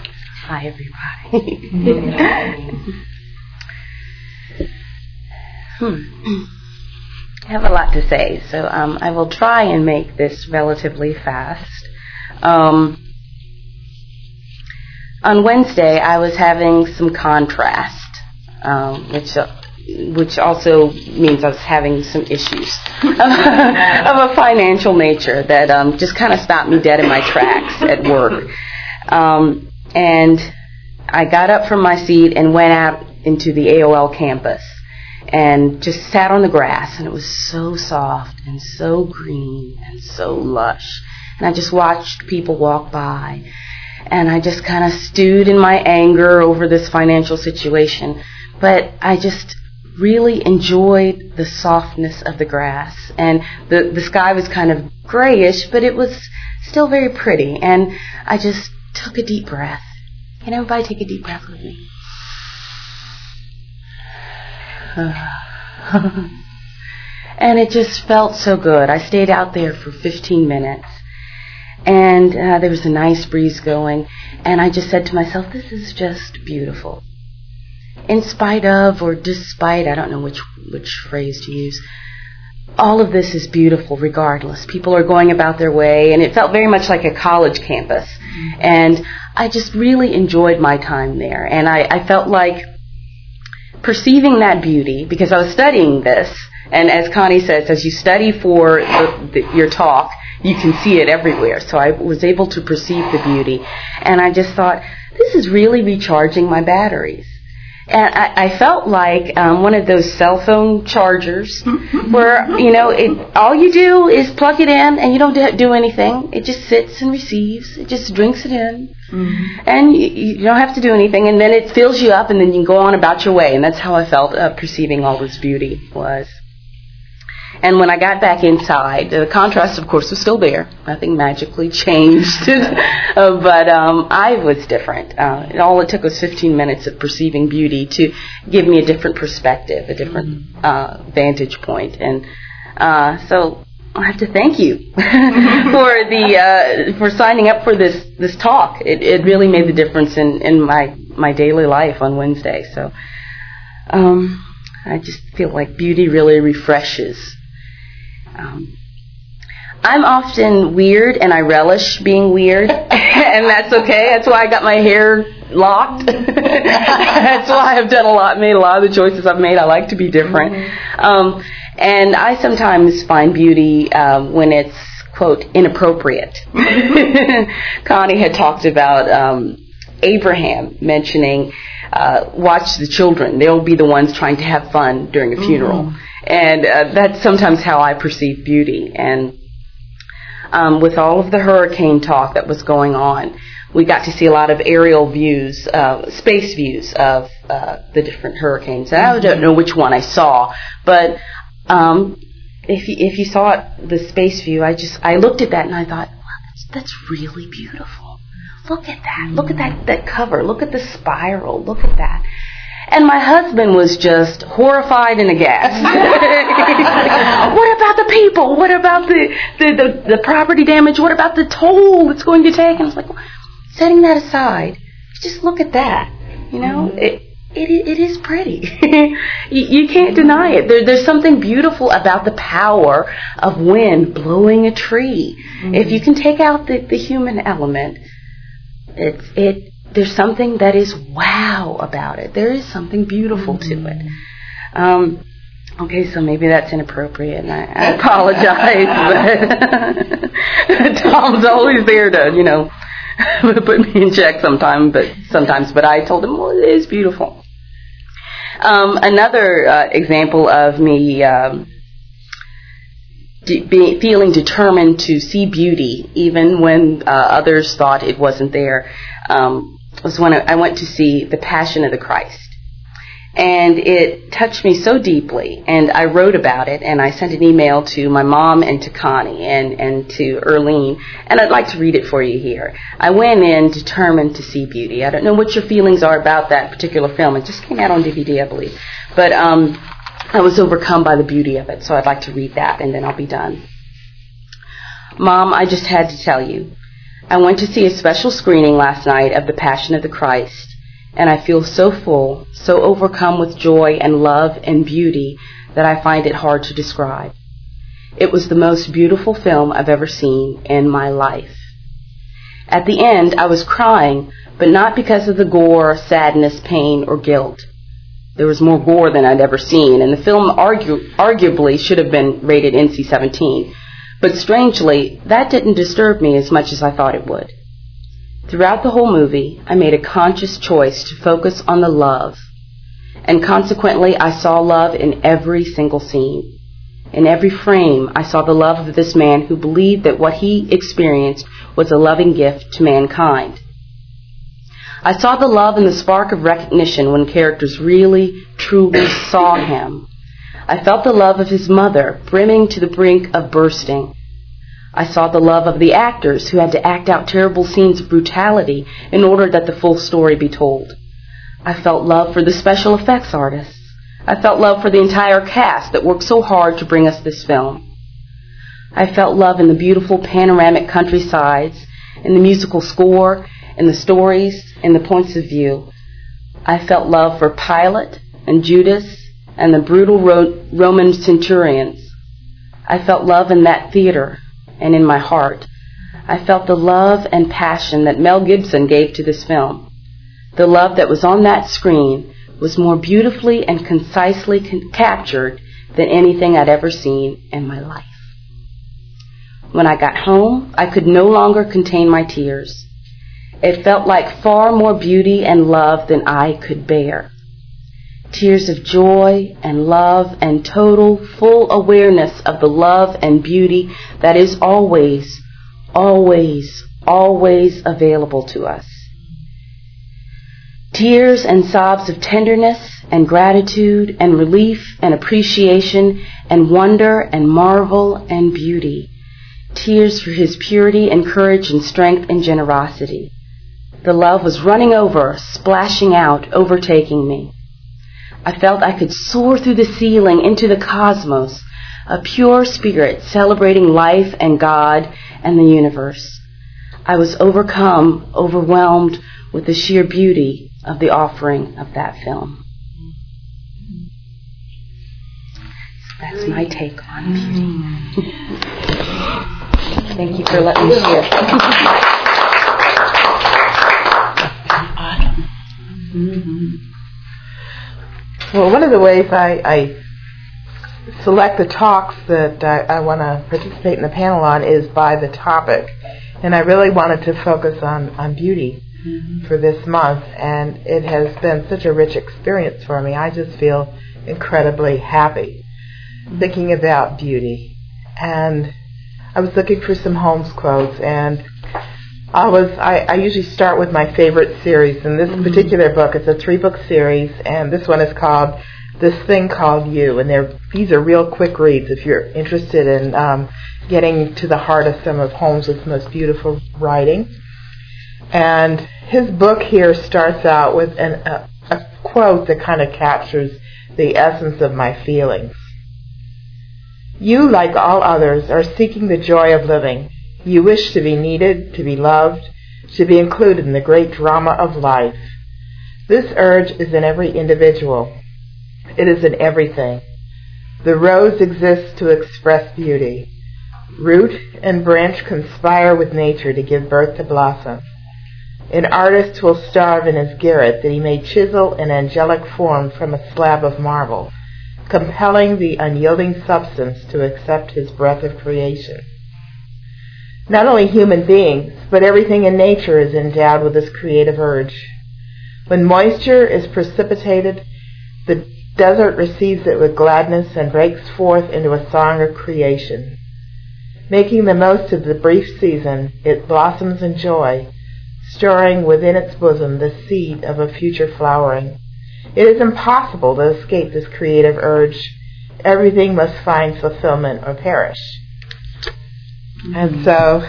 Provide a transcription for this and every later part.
Hi, everybody. I have a lot to say, so I will try and make this relatively fast. On Wednesday, I was having some contrast, which also means I was having some issues of a financial nature that just kind of stopped me dead in my tracks at work. And I got up from my seat and went out into the AOL campus and just sat on the grass, and it was so soft and so green and so lush. And I just watched people walk by, and I just kind of stewed in my anger over this financial situation. But I just really enjoyed the softness of the grass, and the sky was kind of grayish, but it was still very pretty. And I just took a deep breath. Can everybody take a deep breath with me? And it just felt so good. I stayed out there for 15 minutes, and there was a nice breeze going, and I just said to myself, this is just beautiful. In spite of, or despite, I don't know which phrase to use, all of this is beautiful regardless. People are going about their way, and it felt very much like a college campus. And I just really enjoyed my time there, and I felt like perceiving that beauty, because I was studying this, and as Connie says, as you study for your talk, you can see it everywhere. So I was able to perceive the beauty, and I just thought, this is really recharging my batteries. And I felt like one of those cell phone chargers where, all you do is plug it in and you don't do anything. It just sits and receives. It just drinks it in. Mm-hmm. And you don't have to do anything. And then it fills you up, and then you can go on about your way. And that's how I felt perceiving all this beauty was. And when I got back inside, the contrast, of course, was still there. Nothing magically changed. But I was different. All it took was 15 minutes of perceiving beauty to give me a different perspective, a different vantage point. And so I have to thank you for signing up for this talk. It really made the difference in my daily life on Wednesday. So I just feel like beauty really refreshes. I'm often weird, and I relish being weird, and that's okay. That's why I got my hair locked. That's why I've made a lot of the choices I've made. I like to be different. And I sometimes find beauty when it's, quote, inappropriate. Connie had talked about Abraham mentioning, watch the children. They'll be the ones trying to have fun during a funeral. And that's sometimes how I perceive beauty. And with all of the hurricane talk that was going on, we got to see a lot of aerial views, space views of the different hurricanes. And I don't know which one I saw, but if you saw the space view, I looked at that and I thought, wow, that's really beautiful. Look at that. Look at that cover. Look at the spiral. Look at that. And my husband was just horrified and aghast. What about the people? What about the property damage? What about the toll it's going to take? And I was like, well, setting that aside, just look at that. It is pretty. You can't deny it. There's something beautiful about the power of wind blowing a tree. If you can take out the human element, there's something that is wow about it. There is something beautiful to it. Okay, so maybe that's inappropriate, and I apologize, but Tom's always there to, put me in check sometimes, but I told him, well, it is beautiful. Another example of me feeling determined to see beauty, even when others thought it wasn't there, was when I went to see The Passion of the Christ. And it touched me so deeply, and I wrote about it, and I sent an email to my mom and to Connie and to Erlene, and I'd like to read it for you here. I went in determined to see beauty. I don't know what your feelings are about that particular film. It just came out on DVD, I believe. But I was overcome by the beauty of it, so I'd like to read that, and then I'll be done. Mom, I just had to tell you. I went to see a special screening last night of The Passion of the Christ, and I feel so full, so overcome with joy and love and beauty that I find it hard to describe. It was the most beautiful film I've ever seen in my life. At the end, I was crying, but not because of the gore, sadness, pain, or guilt. There was more gore than I'd ever seen, and the film arguably should have been rated NC-17. But strangely, that didn't disturb me as much as I thought it would. Throughout the whole movie, I made a conscious choice to focus on the love, and consequently, I saw love in every single scene. In every frame, I saw the love of this man who believed that what he experienced was a loving gift to mankind. I saw the love and the spark of recognition when characters really, truly saw him. I felt the love of his mother, brimming to the brink of bursting. I saw the love of the actors who had to act out terrible scenes of brutality in order that the full story be told. I felt love for the special effects artists. I felt love for the entire cast that worked so hard to bring us this film. I felt love in the beautiful panoramic countrysides, in the musical score, in the stories, in the points of view. I felt love for Pilate and Judas and the brutal Roman centurions. I felt love in that theater and in my heart. I felt the love and passion that Mel Gibson gave to this film. The love that was on that screen was more beautifully and concisely captured than anything I'd ever seen in my life. When I got home, I could no longer contain my tears. It felt like far more beauty and love than I could bear. Tears of joy and love and total, full awareness of the love and beauty that is always, always, always available to us. Tears and sobs of tenderness and gratitude and relief and appreciation and wonder and marvel and beauty. Tears for his purity and courage and strength and generosity. The love was running over, splashing out, overtaking me. I felt I could soar through the ceiling into the cosmos, a pure spirit celebrating life and God and the universe. I was overcome, overwhelmed with the sheer beauty of the offering of that film. That's my take on beauty. Thank you for letting me share. Well, one of the ways I select the talks that I want to participate in the panel on is by the topic. And I really wanted to focus on beauty for this month, and it has been such a rich experience for me. I just feel incredibly happy thinking about beauty. And I was looking for some Holmes quotes, and I usually start with my favorite series. In this particular book, it's a 3-book series, and this one is called This Thing Called You. And these are real quick reads if you're interested in getting to the heart of some of Holmes' most beautiful writing. And his book here starts out with a quote that kind of captures the essence of my feelings. You, like all others, are seeking the joy of living. You wish to be needed, to be loved, to be included in the great drama of life. This urge is in every individual. It is in everything. The rose exists to express beauty. Root and branch conspire with nature to give birth to blossom. An artist will starve in his garret that he may chisel an angelic form from a slab of marble, compelling the unyielding substance to accept his breath of creation. Not only human beings, but everything in nature is endowed with this creative urge. When moisture is precipitated, the desert receives it with gladness and breaks forth into a song of creation. Making the most of the brief season, it blossoms in joy, storing within its bosom the seed of a future flowering. It is impossible to escape this creative urge. Everything must find fulfillment or perish. And so,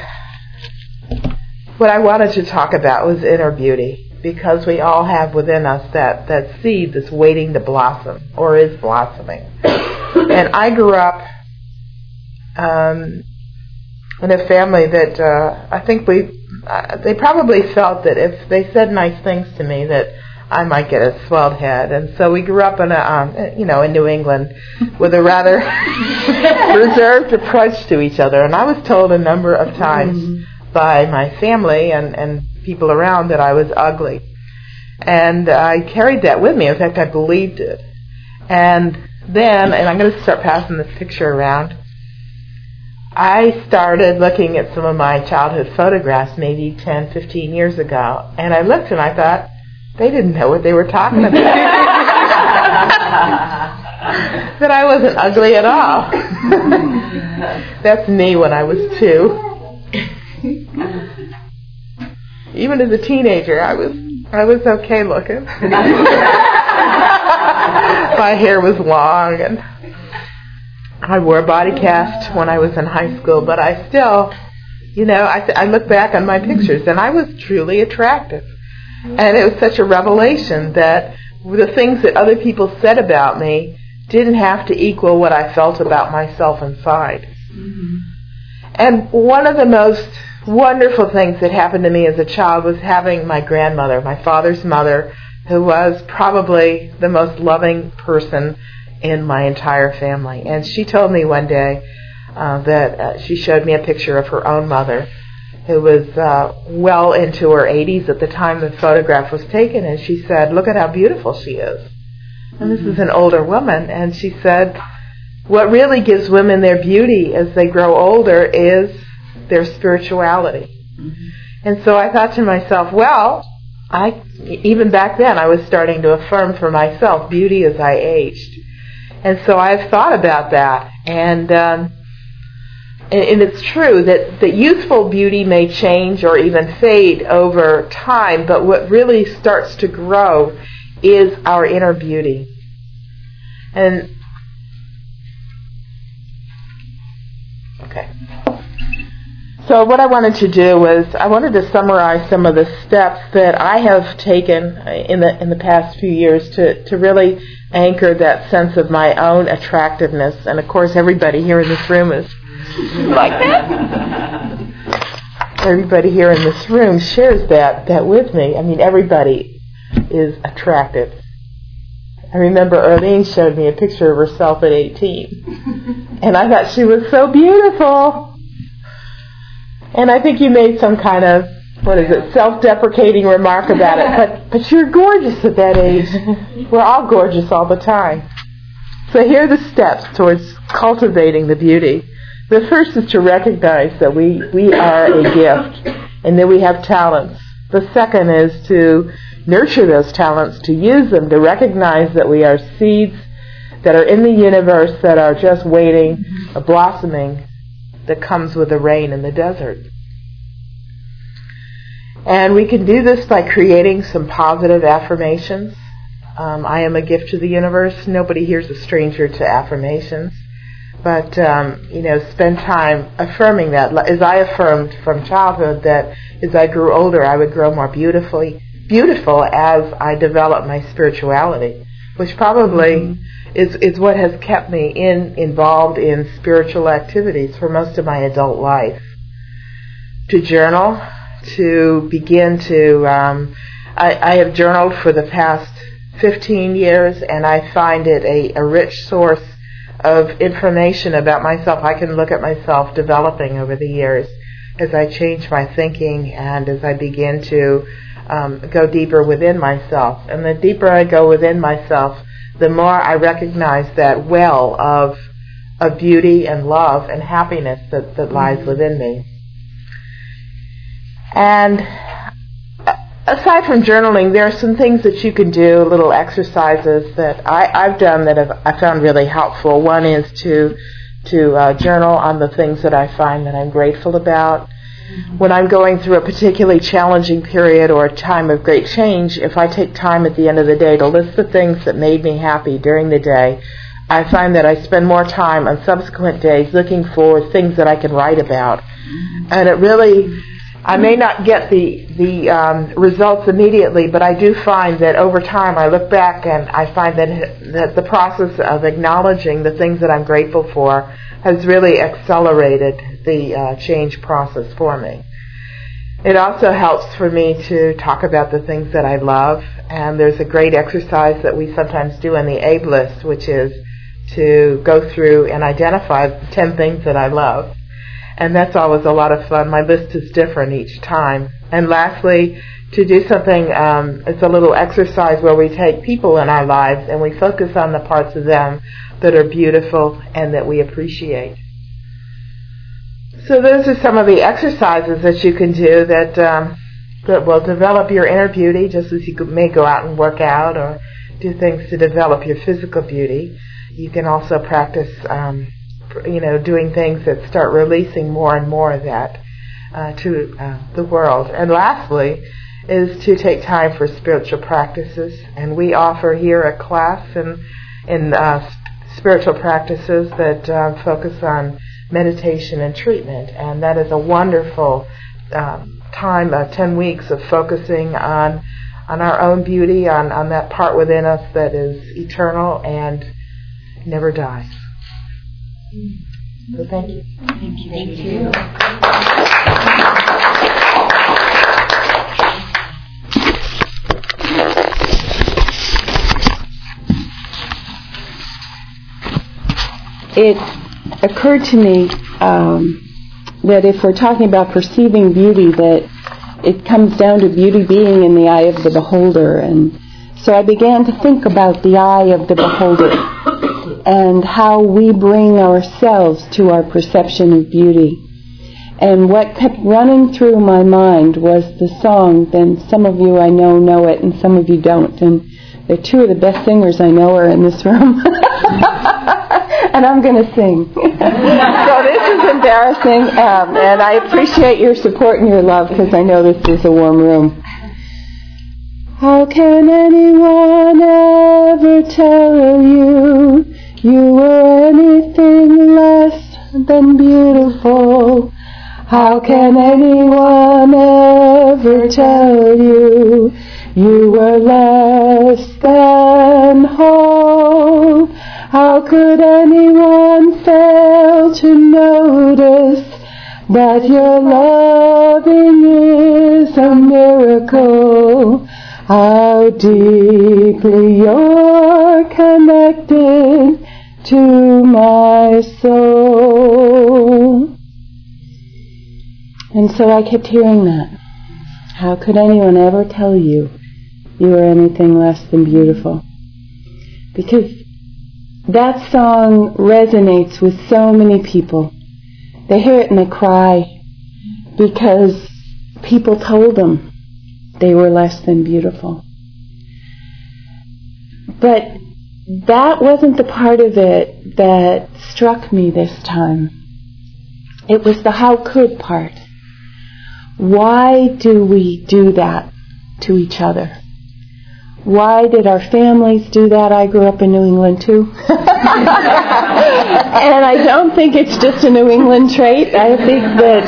what I wanted to talk about was inner beauty, because we all have within us that seed that's waiting to blossom, or is blossoming. And I grew up in a family that I think they probably felt that if they said nice things to me that I might get a swelled head. And so we grew up in in New England with a rather reserved approach to each other. And I was told a number of times by my family and people around that I was ugly. And I carried that with me. In fact, I believed it. And then, and I'm going to start passing this picture around, I started looking at some of my childhood photographs maybe 10, 15 years ago. And I looked and I thought, they didn't know what they were talking about. That I wasn't ugly at all. That's me when I was 2. Even as a teenager, I was okay looking. My hair was long, and I wore a body cast when I was in high school, but I still, I look back on my pictures, and I was truly attractive. And it was such a revelation that the things that other people said about me didn't have to equal what I felt about myself inside. Mm-hmm. And one of the most wonderful things that happened to me as a child was having my grandmother, my father's mother, who was probably the most loving person in my entire family. And she told me one day that she showed me a picture of her own mother, who was well into her 80s at the time the photograph was taken, and she said, "Look at how beautiful she is." And this is an older woman, and she said, what really gives women their beauty as they grow older is their spirituality. Mm-hmm. And so I thought to myself, well, even back then I was starting to affirm for myself beauty as I aged. And so I've thought about that, and it's true that youthful beauty may change or even fade over time, but what really starts to grow is our inner beauty. And okay. So what I wanted to do was I wanted to summarize some of the steps that I have taken in the past few years to really anchor that sense of my own attractiveness. And of course everybody here in this room is like that. Everybody here in this room shares that with me. I mean, everybody is attractive. I remember Arlene showed me a picture of herself at 18. And I thought she was so beautiful. And I think you made some kind of, self-deprecating remark about it. But you're gorgeous at that age. We're all gorgeous all the time. So here are the steps towards cultivating the beauty. The first is to recognize that we are a gift and that we have talents. The second is to nurture those talents, to use them, to recognize that we are seeds that are in the universe that are just waiting, a blossoming that comes with the rain in the desert. And we can do this by creating some positive affirmations. I am a gift to the universe. Nobody here's a stranger to affirmations. But, spend time affirming that. As I affirmed from childhood that as I grew older, I would grow more beautiful as I developed my spirituality, which probably is what has kept me involved in spiritual activities for most of my adult life. To journal, to begin to, I have journaled for the past 15 years, and I find it a rich source of information about myself. I can look at myself developing over the years as I change my thinking and as I begin to go deeper within myself. And the deeper I go within myself, the more I recognize that well of beauty and love and happiness that lies within me. And aside from journaling, there are some things that you can do, little exercises that I've done that I found really helpful. One is to journal on the things that I find that I'm grateful about. When I'm going through a particularly challenging period or a time of great change, if I take time at the end of the day to list the things that made me happy during the day, I find that I spend more time on subsequent days looking for things that I can write about. And it really, I may not get the results immediately, but I do find that over time I look back and I find that the process of acknowledging the things that I'm grateful for has really accelerated the change process for me. It also helps for me to talk about the things that I love, and there's a great exercise that we sometimes do in the ABE list, which is to go through and identify 10 things that I love. And that's always a lot of fun. My list is different each time. And lastly, to do something, it's a little exercise where we take people in our lives and we focus on the parts of them that are beautiful and that we appreciate. So those are some of the exercises that you can do that will develop your inner beauty, just as you may go out and work out or do things to develop your physical beauty. You can also practice, doing things that start releasing more and more of that to the world. And lastly is to take time for spiritual practices. And we offer here a class in spiritual practices that focus on meditation and treatment. And that is a wonderful time, 10 weeks of focusing on our own beauty, on that part within us that is eternal and never dies. So thank you. Thank you. Thank you. It occurred to me that if we're talking about perceiving beauty, that it comes down to beauty being in the eye of the beholder. And so I began to think about the eye of the beholder and how we bring ourselves to our perception of beauty. And what kept running through my mind was the song, and some of you I know it, and some of you don't. And the two of the best singers I know are in this room. And I'm going to sing. So this is embarrassing, and I appreciate your support and your love because I know this is a warm room. How can anyone ever tell you were anything less than beautiful? How can anyone ever tell you were less than whole? How could anyone fail to notice that your loving is a miracle? How deeply you're connected to my soul. And so I kept hearing that. How could anyone ever tell you were anything less than beautiful? Because that song resonates with so many people. They hear it and they cry because people told them they were less than beautiful. But that wasn't the part of it that struck me this time. It was the how could part. Why do we do that to each other? Why did our families do that? I grew up in New England too. And I don't think it's just a New England trait. I think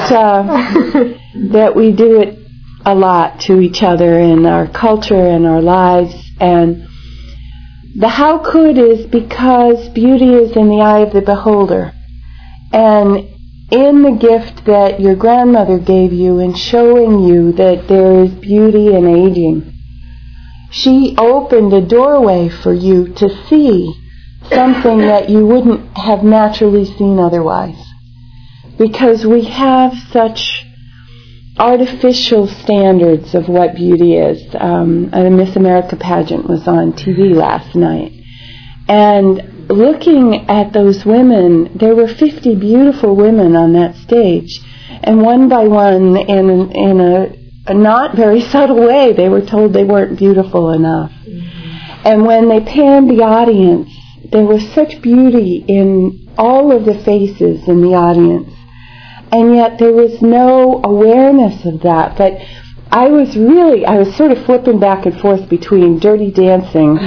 that we do it a lot to each other in our culture and our lives. And the how could is because beauty is in the eye of the beholder. And in the gift that your grandmother gave you in showing you that there is beauty in aging, she opened a doorway for you to see something that you wouldn't have naturally seen otherwise. Because we have such artificial standards of what beauty is. A Miss America pageant was on TV last night. And looking at those women, there were 50 beautiful women on that stage. And one by one, in a not very subtle way, they were told they weren't beautiful enough. And when they panned the audience, there was such beauty in all of the faces in the audience. And yet there was no awareness of that. But I was sort of flipping back and forth between Dirty Dancing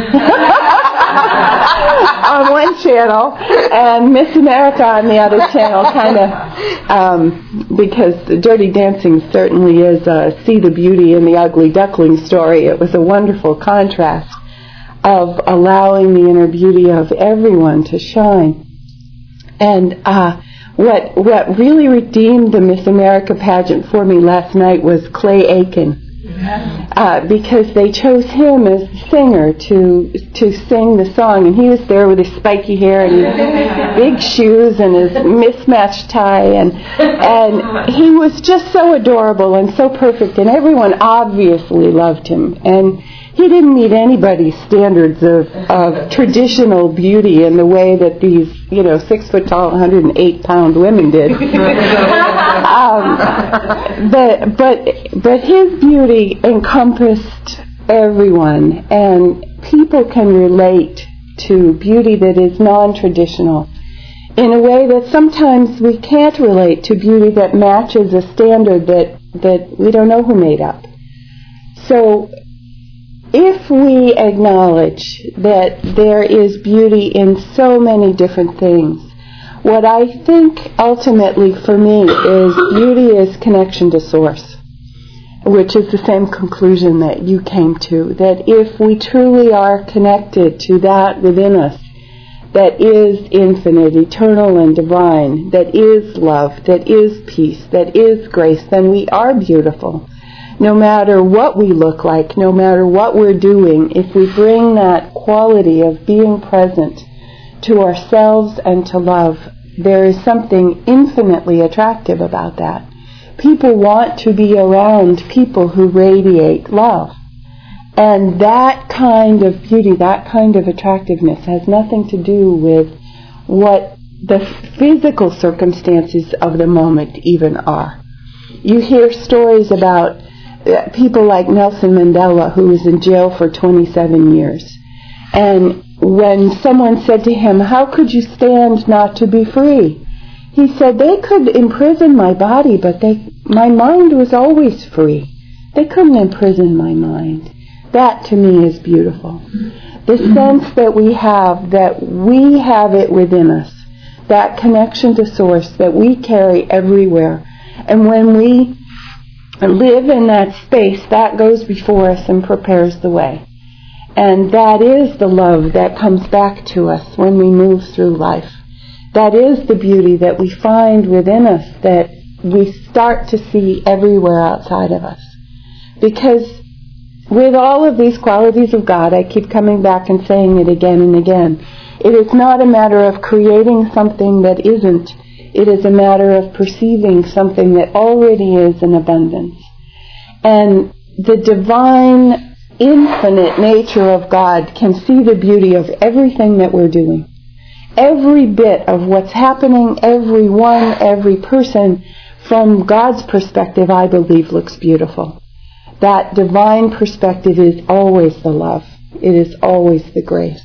on one channel and Miss America on the other channel, kind of, because Dirty Dancing certainly is see the beauty in the ugly duckling story. It was a wonderful contrast of allowing the inner beauty of everyone to shine. And what really redeemed the Miss America pageant for me last night was Clay Aiken. Because they chose him as the singer to sing the song, and he was there with his spiky hair and his big shoes and his mismatched tie, and he was just so adorable and so perfect, and everyone obviously loved him, and he didn't meet anybody's standards of traditional beauty in the way that these 6 foot tall, 108 pound women did. But his beauty encompassed everyone, and people can relate to beauty that is non-traditional in a way that sometimes we can't relate to beauty that matches a standard that we don't know who made up. So if we acknowledge that there is beauty in so many different things, what I think ultimately for me is beauty is connection to source, which is the same conclusion that you came to, that if we truly are connected to that within us that is infinite, eternal, and divine, that is love, that is peace, that is grace, then we are beautiful. No matter what we look like, no matter what we're doing, if we bring that quality of being present to ourselves and to love, there is something infinitely attractive about that. People want to be around people who radiate love. And that kind of beauty, that kind of attractiveness has nothing to do with what the physical circumstances of the moment even are. You hear stories about people like Nelson Mandela, who was in jail for 27 years. And when someone said to him, "How could you stand not to be free?" He said, "They could imprison my body, but my mind was always free. They couldn't imprison my mind." That to me is beautiful. The sense that we have it within us, that connection to source that we carry everywhere. And when we live in that space, that goes before us and prepares the way. And that is the love that comes back to us when we move through life. That is the beauty that we find within us that we start to see everywhere outside of us. Because with all of these qualities of God, I keep coming back and saying it again and again, it is not a matter of creating something that isn't. It is a matter of perceiving something that already is in abundance. And the divine, infinite nature of God can see the beauty of everything that we're doing. Every bit of what's happening, everyone, every person, from God's perspective, I believe, looks beautiful. That divine perspective is always the love. It is always the grace.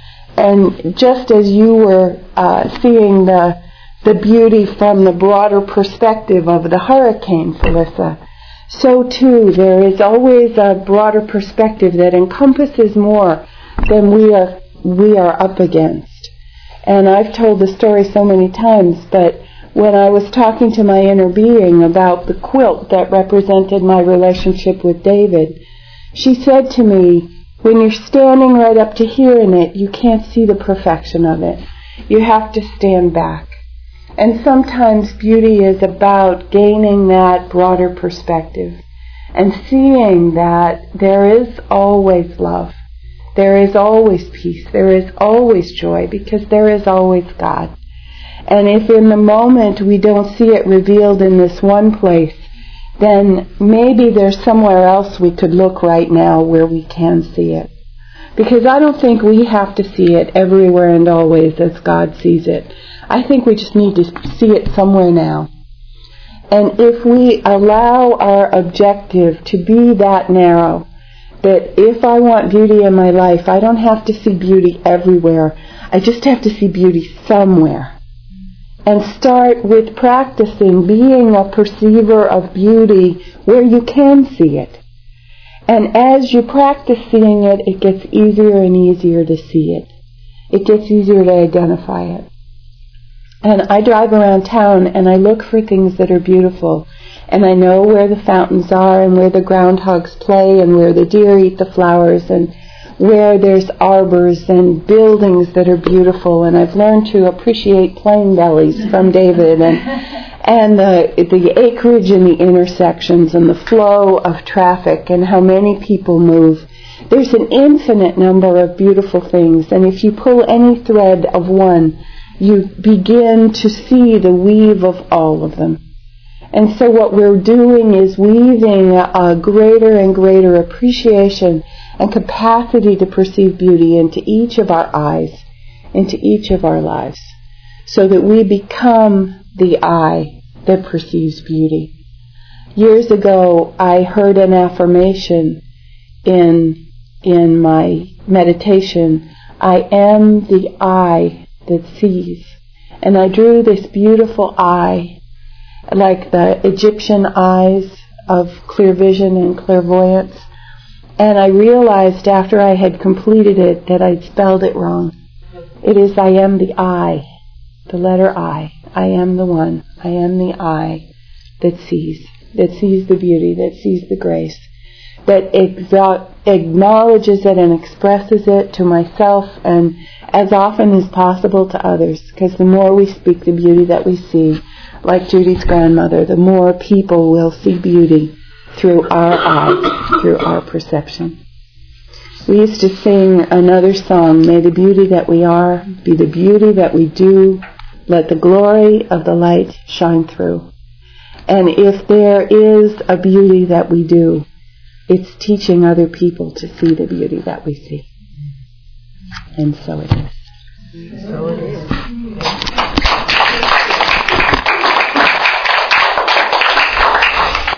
And just as you were seeing the beauty from the broader perspective of the hurricane, Felissa, so too there is always a broader perspective that encompasses more than we are up against. And I've told the story so many times, but when I was talking to my inner being about the quilt that represented my relationship with David, she said to me, "When you're standing right up to here in it, you can't see the perfection of it. You have to stand back." And sometimes beauty is about gaining that broader perspective and seeing that there is always love. There is always peace. There is always joy, because there is always God. And if in the moment we don't see it revealed in this one place, then maybe there's somewhere else we could look right now where we can see it. Because I don't think we have to see it everywhere and always as God sees it. I think we just need to see it somewhere now. And if we allow our objective to be that narrow, that if I want beauty in my life, I don't have to see beauty everywhere. I just have to see beauty somewhere. And start with practicing being a perceiver of beauty where you can see it. And as you practice seeing it, it gets easier and easier to see it. It gets easier to identify it. And I drive around town and I look for things that are beautiful. And I know where the fountains are and where the groundhogs play and where the deer eat the flowers and where there's arbors and buildings that are beautiful, and I've learned to appreciate plain bellies from David, and the acreage in the intersections and the flow of traffic and how many people move. There's an infinite number of beautiful things, and if you pull any thread of one, you begin to see the weave of all of them. And so what we're doing is weaving a greater and greater appreciation and capacity to perceive beauty into each of our eyes, into each of our lives, so that we become the eye that perceives beauty. Years ago, I heard an affirmation in my meditation, I am the eye that sees. And I drew this beautiful eye, like the Egyptian eyes of clear vision and clairvoyance. And I realized after I had completed it that I'd spelled it wrong. It is I am the I, the letter I. I am the one. I am the I that sees the beauty, that sees the grace, that acknowledges it and expresses it to myself and as often as possible to others. Because the more we speak the beauty that we see, like Judy's grandmother, the more people will see beauty through our eyes, through our perception. We used to sing another song, may the beauty that we are be the beauty that we do, let the glory of the light shine through. And if there is a beauty that we do, it's teaching other people to see the beauty that we see. And so it is. So it is.